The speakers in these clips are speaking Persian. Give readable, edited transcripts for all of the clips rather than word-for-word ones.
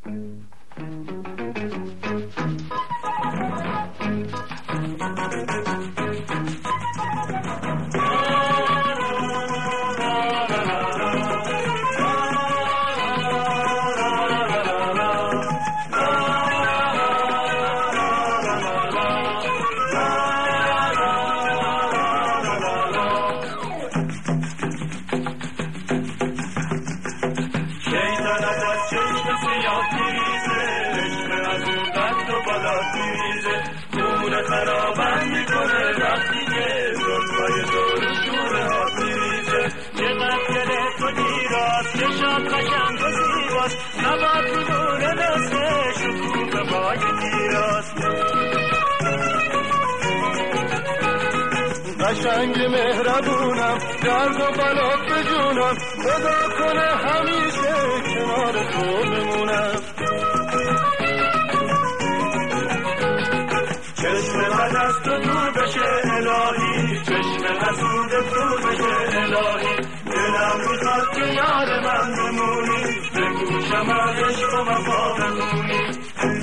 خرابم میکنه وقتی که زلفای دورشونه آتیزه چقدر دل تو دیراست چشات قشنگ و زیباست نبات میدونه دسته شکوه بای دیراست قشنگ مهربونم درد و بلات به جونم خدا کنه همیشه کنار تو بمونم چشم من از تو دور بشه الهی چشم حسود دور بشه الهی دلم میخواد که یار من بمونی به گوشم عشق و وفا بمونی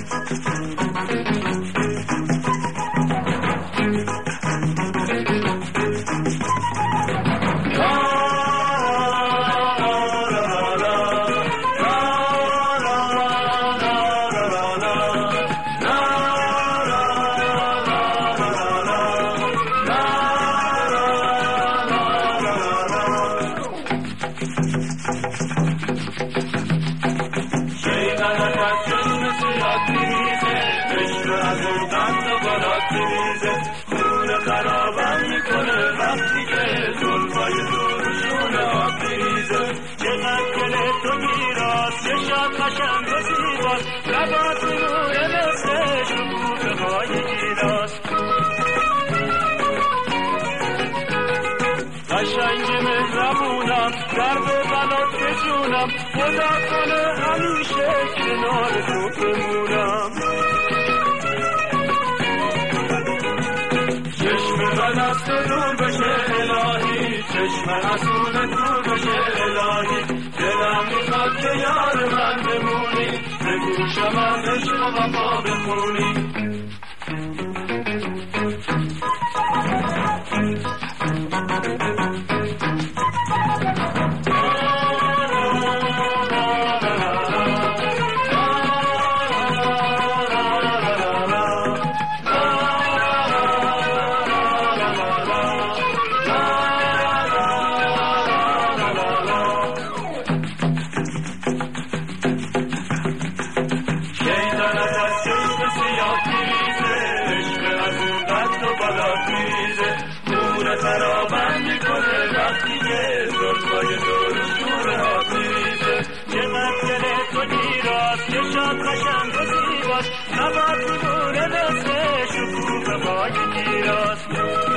خرابم میکنه وقتی که زلفای دورشونه آتیزه چقدر دل تو گیراست چشات قشنگ و زیباست لبات میمونه مثل شکوفه های گیراست قشنگ مهربونم درد و بلات به جونم خدا کنه همیشه کنار تو بمونم من از تو دور بشه الهی چشم حسود دور بشه الهی دلم میخواد که یار من بمونی به گوشم از عشق و وفا بخونی خرابم میکنه وقتی که زلفای دورشونه آتیزه چقدر دل تو دیراست چشات قشنگ و زیباست نبات میمونه مثل شکوفه بای دیراست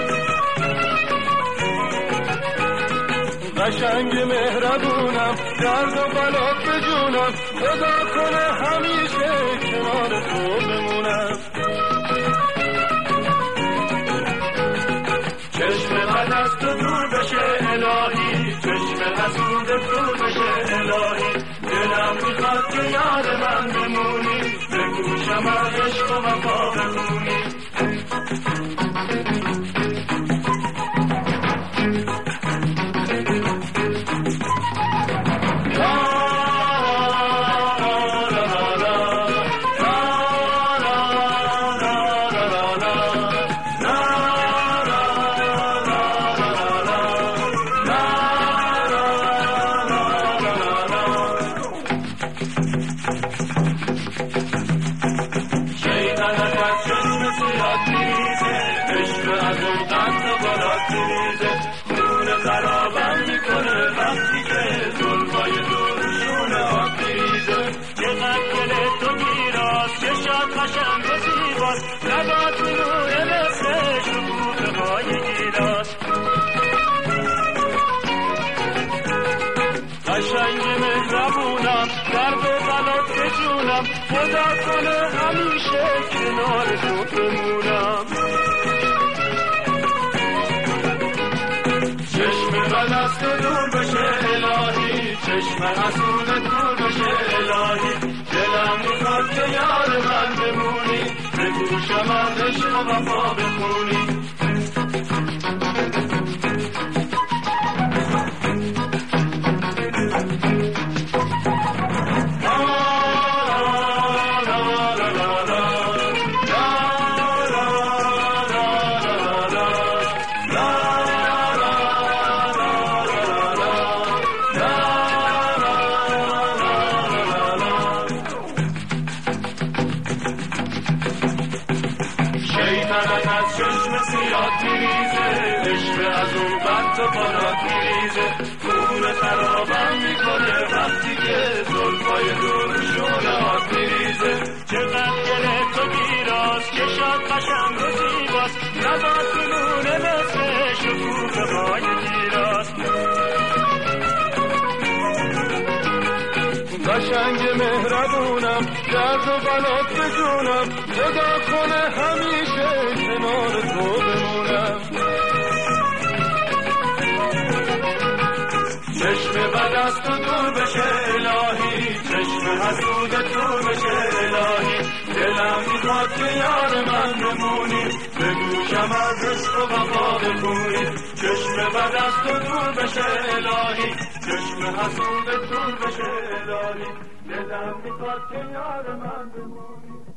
قشنگ مهربونم درد و بلات به جونم خدا کنه همیشه کنار تو بمونم چشم من از تو دور بشه الهی چشم حسود دور بشه الهی دلم میخواد که یار من بمونی به گوشم از عشق و وفا بخونی خرابم میکنه وقتی که زلفای دورشونه آتیزه چقدر دل تو گیراست چشات قشنگ و زیباست لبات میمونه مثل شکوفه های گیراست قشنگ مهربونم درد و بلات به جونم خدا کنه همیشه کنار تو بمونم چشم من از تو دور بشه الهی چشم حسود دور بشه الهی دلم که یار من بمونی، به گوشم از عشق و وفا بخونی. شیطنت از چشم سیاد میریزه، عشق از اون بد و بارات میریزه، خون خرابم میکنه وقتی که زلفای دورشون آب میریزه. چقدر گله تو گیراست که شاد قشنگ و زیباست، نبات میمونه مثل شکوفه های گیراست. قشنگ مهربونم، درد و بلات به جونم، خدا کنه همیشه کنار تو بمونم. چشم بد از تو دور بشه الهی، چشم حسود دور بشه الهی، دلم میخواد که یار من بمونی، به گوشم از عشق و وفا بخونی. چشم بد از تو دور بشه الهی، چشم حسود دور بشه الهی، دلم میخواد که یار من بمونی.